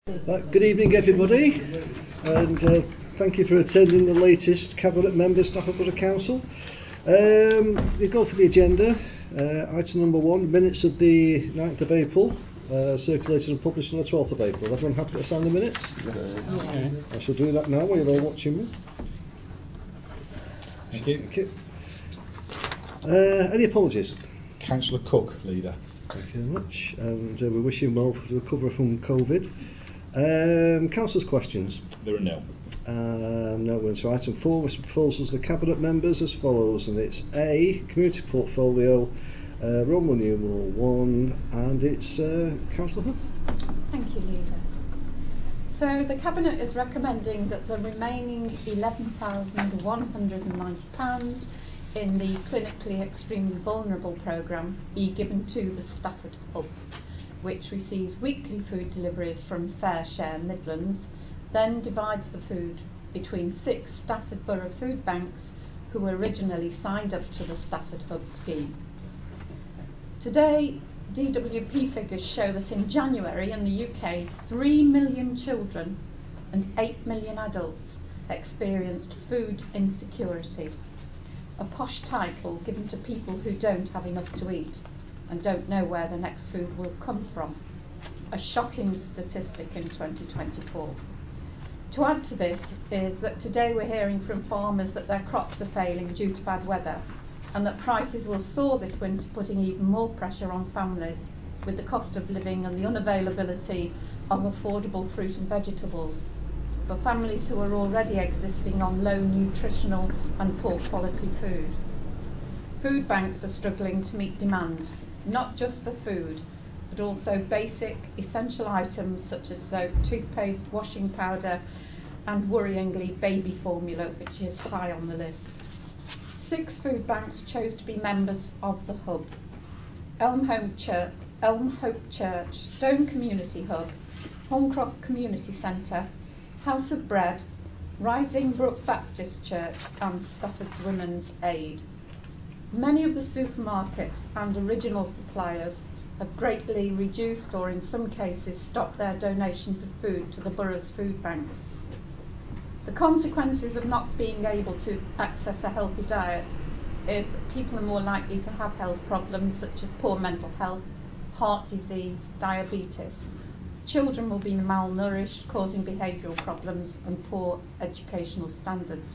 Good evening everybody, and thank you for attending the latest Cabinet Member Stafford Borough Council. We go for the agenda. Item number 1, minutes of the 9th of April, circulated and published on the 12th of April. Everyone happy to sign the minutes? Yes. I shall do that now while you're all watching me. Thank you. Thank you. Any apologies? Councillor Cook, leader. Thank you very much, and we wish you well to recover from COVID. Councillors' questions? There are no. No, we're into item 4, which proposals the Cabinet members as follows, and it's A, Community Portfolio, Roman numeral 1, and it's Councillor Hood. Thank you, Leader. So the Cabinet is recommending that the remaining £11,190 in the Clinically Extremely Vulnerable programme be given to the Stafford Hub, which receives weekly food deliveries from FareShare Midlands, then divides the food between 6 Stafford Borough food banks who originally signed up to the Stafford Hub scheme. Today, DWP figures show that in January in the UK, 3 million children and 8 million adults experienced food insecurity, a posh title given to people who don't have enough to eat and don't know where the next food will come from. A shocking statistic in 2024. To add to this is that today we're hearing from farmers that their crops are failing due to bad weather, and that prices will soar this winter, putting even more pressure on families with the cost of living and the unavailability of affordable fruit and vegetables for families who are already existing on low nutritional and poor quality food. Food banks are struggling to meet demand, not just for food, but also basic essential items such as soap, toothpaste, washing powder, and worryingly baby formula, which is high on the list. 6 food banks chose to be members of the Hub: Elm Hope Church, Stone Community Hub, Holmcroft Community Centre, House of Bread, Rising Brook Baptist Church, and Stafford's Women's Aid. Many of the supermarkets and original suppliers have greatly reduced or in some cases stopped their donations of food to the borough's food banks. The consequences of not being able to access a healthy diet is that people are more likely to have health problems such as poor mental health, heart disease, diabetes. Children will be malnourished, causing behavioural problems and poor educational standards.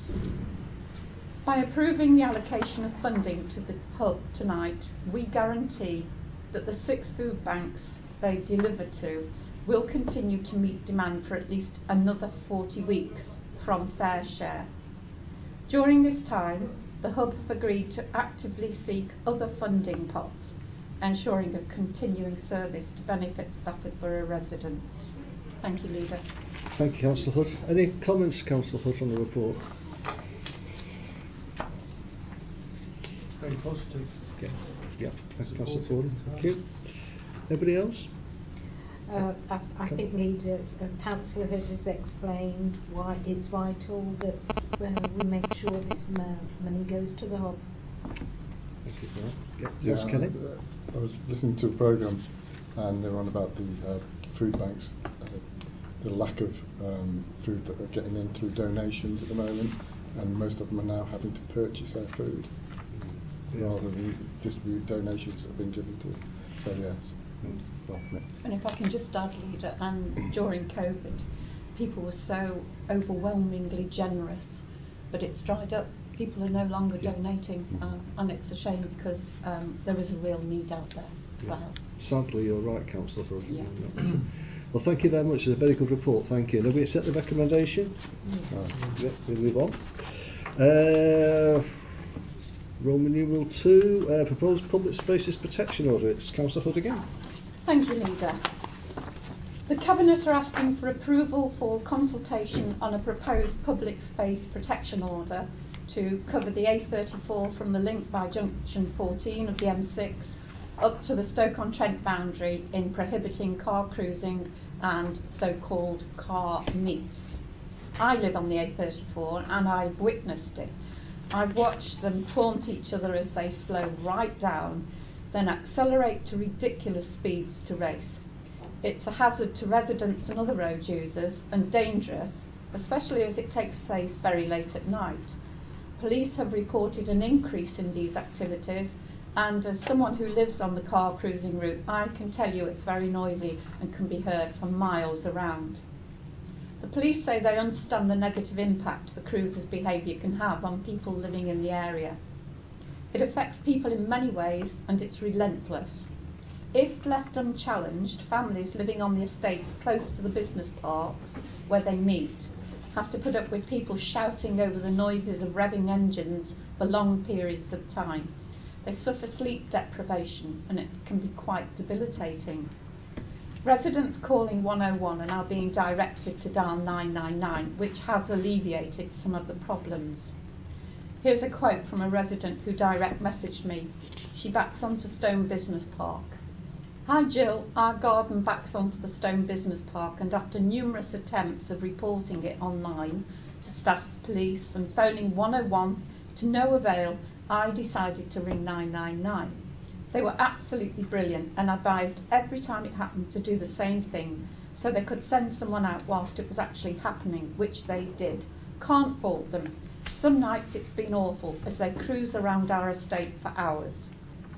By approving the allocation of funding to the Hub tonight, we guarantee that the 6 food banks they deliver to will continue to meet demand for at least another 40 weeks from FareShare. During this time, the Hub have agreed to actively seek other funding pots, ensuring a continuing service to benefit Stafford Borough residents. Thank you, Leader. Thank you, Councillor Hood. Any comments, Councillor Hood, on the report? Very positive. Yeah. Thank you, Councillor Ford. Thank you. Anybody else? I think Leader Councillor Hood has explained why it's vital that we make sure this money goes to the Hub. Thank you for that. Yes, Kenny? I was listening to a programme and they were on about the food banks, the lack of food that they're getting in through donations at the moment, and most of them are now having to purchase their food rather than distribute donations that have been given to them. So yes. And if I can just add, Leader, during COVID, people were so overwhelmingly generous, but it's dried up. People are no longer donating, and it's a shame because there is a real need out there for help. Sadly, you're right, Councillor. Well, thank you very much. It's a very good report. Thank you. Now we accept the recommendation. Yeah, we'll move on. Roman numeral 2, proposed public spaces protection order. It's Councillor Hood again. Thank you, Leader. The Cabinet are asking for approval for consultation on a proposed public space protection order to cover the A34 from the link by junction 14 of the M6 up to the Stoke-on-Trent boundary in prohibiting car cruising and so-called car meets. I live on the A34 and I've witnessed it. I've watched them taunt each other as they slow right down, then accelerate to ridiculous speeds to race. It's a hazard to residents and other road users and dangerous, especially as it takes place very late at night. Police have reported an increase in these activities, and as someone who lives on the car cruising route, I can tell you it's very noisy and can be heard for miles around. The police say they understand the negative impact the cruisers' behaviour can have on people living in the area. It affects people in many ways, and it's relentless. If left unchallenged, families living on the estates close to the business parks where they meet have to put up with people shouting over the noises of revving engines for long periods of time. They suffer sleep deprivation, and it can be quite debilitating. Residents calling 101 are now being directed to dial 999, which has alleviated some of the problems. Here's a quote from a resident who direct messaged me. She backs onto Stone Business Park. "Hi Jill, our garden backs onto the Stone Business Park, and after numerous attempts of reporting it online to staff, police and phoning 101 to no avail, I decided to ring 999. They were absolutely brilliant and advised every time it happened to do the same thing so they could send someone out whilst it was actually happening, which they did. Can't fault them. Some nights it's been awful as they cruise around our estate for hours."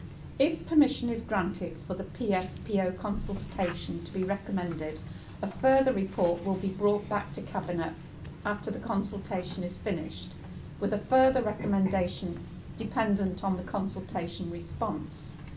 If permission is granted for the PSPO consultation to be recommended, a further report will be brought back to Cabinet after the consultation is finished, with a further recommendation dependent on the consultation response.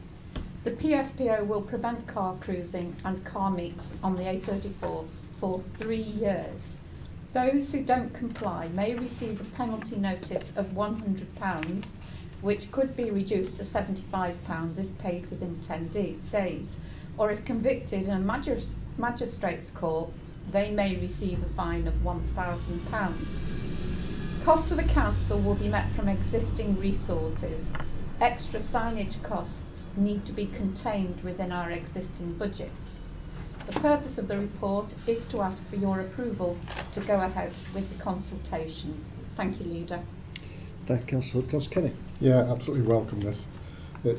The PSPO will prevent car cruising and car meets on the A34 for 3 years. Those who don't comply may receive a penalty notice of £100, which could be reduced to £75 if paid within 10 days, or if convicted in a magistrate's court, they may receive a fine of £1,000. Cost of the council will be met from existing resources. Extra signage costs need to be contained within our existing budgets. The purpose of the report is to ask for your approval to go ahead with the consultation. Thank you, Leader. Thank you, Councillor Hood. Councillor Kenny. Yeah, absolutely welcome this. The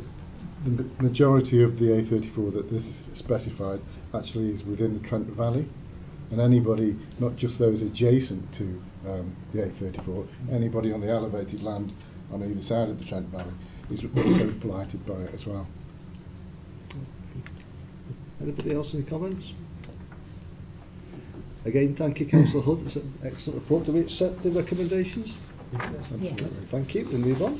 majority of the A34 that this is specified actually is within the Trent Valley, and anybody, not just those adjacent to the A34, anybody on the elevated land on either side of the Trent Valley is also blighted by it as well. Anybody else any comments? Again, thank you, Councillor Hood. It's an excellent report. Do we accept the recommendations? Absolutely. Thank you. We'll move on.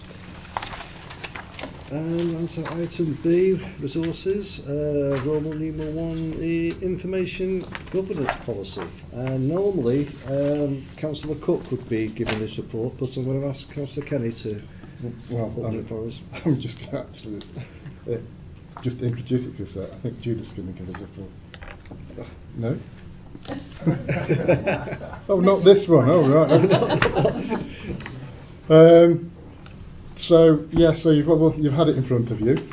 And on to item B, resources, Roman numeral 1, the information governance policy. And normally, Councillor Cook would be giving this report, but I'm going to ask Councillor Kenny to put it for us. I'm just going to actually just introduce it because I think Judith's going to give us a full. No? Oh, not this one. Oh, right. So you've had it in front of you.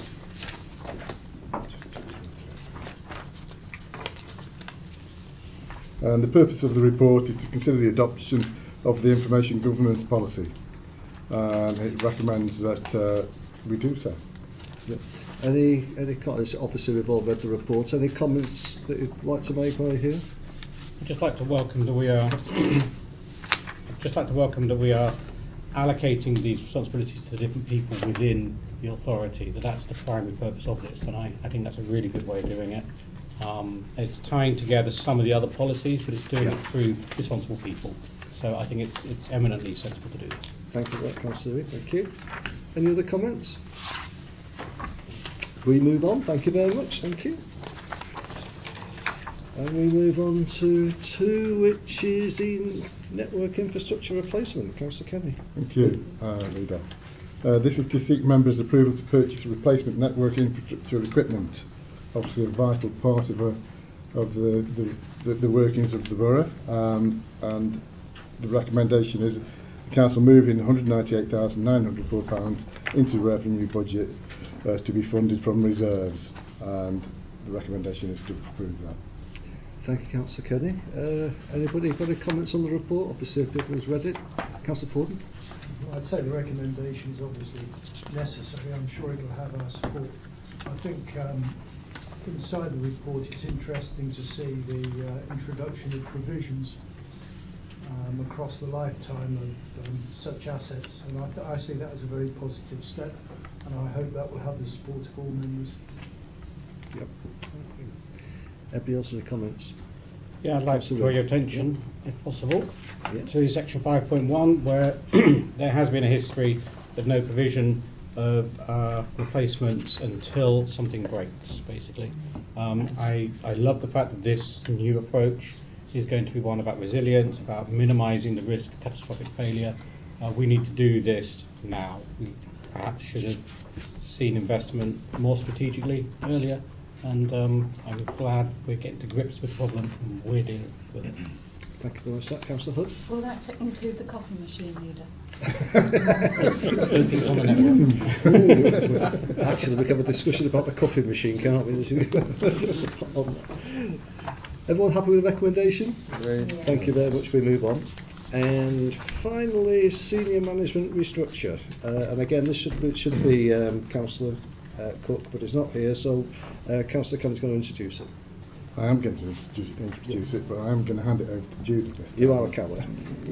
And the purpose of the report is to consider the adoption of the information governance policy. It recommends that we do so. Yeah. Any comments? Obviously, we've all read the report. Any comments that you'd like to make while you're here? I'd just like to welcome that we are. Allocating these responsibilities to the different people within the authority. That's the primary purpose of this, and I think that's a really good way of doing it. It's tying together some of the other policies, but it's doing it through responsible people. So I think it's eminently sensible to do this. Thank you for that, Councillor Reid. Thank you. Any other comments? We move on. Thank you very much. Thank you. And we move on to 2, which is the network infrastructure replacement. Councillor Kenny. Thank you, Leader. This is to seek members' approval to purchase a replacement network infrastructure equipment. Obviously, a vital part of the workings of the borough, and the recommendation is the council moving £198,904 into the revenue budget to be funded from reserves, and the recommendation is to approve that. Thank you, Councillor Kenny. Anybody got any comments on the report? Obviously, everyone's read it. Councillor Forden. Well, I'd say the recommendation is obviously necessary. I'm sure it will have our support. I think inside the report, it's interesting to see the introduction of provisions across the lifetime of such assets, and I see that as a very positive step, and I hope that will have the support of all members. Yep. Anybody else with comments? Yeah, I'd like to draw your attention, if possible, Yeah. to section 5.1, where there has been a history of no provision of replacements until something breaks, basically. I love the fact that this new approach is going to be one about resilience, about minimising the risk of catastrophic failure. We need to do this now. We perhaps should have seen investment more strategically earlier, and I'm glad we're getting to grips with the problem and we're dealing with it. Thank you very much. Councillor Hood? Will that include the coffee machine leader? It's on the network. Actually, we can have a discussion about the coffee machine, can't we? Everyone happy with the recommendation? Yeah. Thank you very much. We move on. And finally, senior management restructure. And again, this should be Councillor Cook, but he's not here, so Councillor Kelly's going to introduce it. I am going to introduce it, but I am going to hand it over to Judith this time. You are a coward.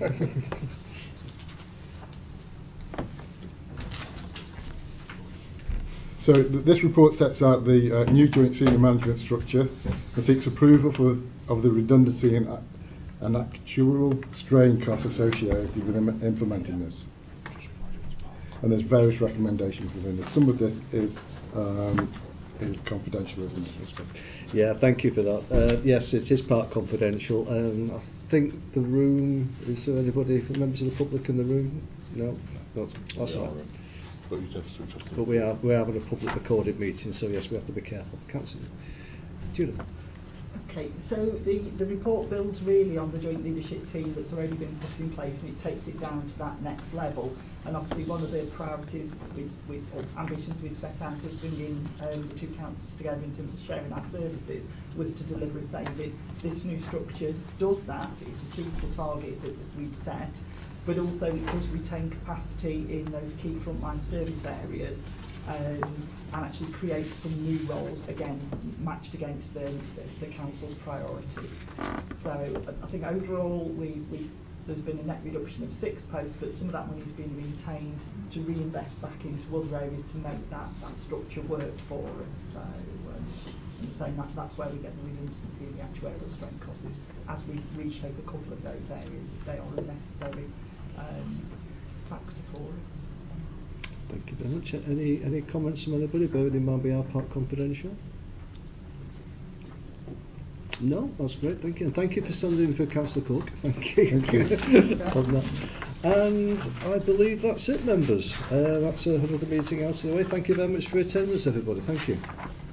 So this report sets out the new joint senior management structure and seeks approval of the redundancy and actual strain costs associated with implementing this. And there's various recommendations within this. Some of this is confidential, isn't it? Yeah, thank you for that. Yes, it is part confidential. I think the room, is there anybody, members of the public in the room? No? That's all right. But you just switch off. But we're having a public recorded meeting, so yes, we have to be careful. Councillor Judith. Okay, so the report builds really on the joint leadership team that's already been put in place, and it takes it down to that next level. And obviously one of the priorities or ambitions we'd set out as bringing the two councils together in terms of sharing our services was to deliver a saving. This new structure does that. It achieves the target that we'd set, but also it does retain capacity in those key frontline service areas, and actually create some new roles, again matched against the council's priority. So I think overall there's been a net reduction of 6 posts, but some of that money has been retained to reinvest back into other areas to make that structure work for us. So saying that's where we get the redundancy in the actuarial strain costs, is as we reshape a couple of those areas, they are a necessary factor for us. Thank you very much. Any comments from anybody? Bearing in mind we are part confidential. No, that's great. Thank you, and thank you for standing in for Councillor Cook. Thank you. Thank you. And I believe that's it, members. That's another meeting out of the way. Thank you very much for attendance, everybody. Thank you.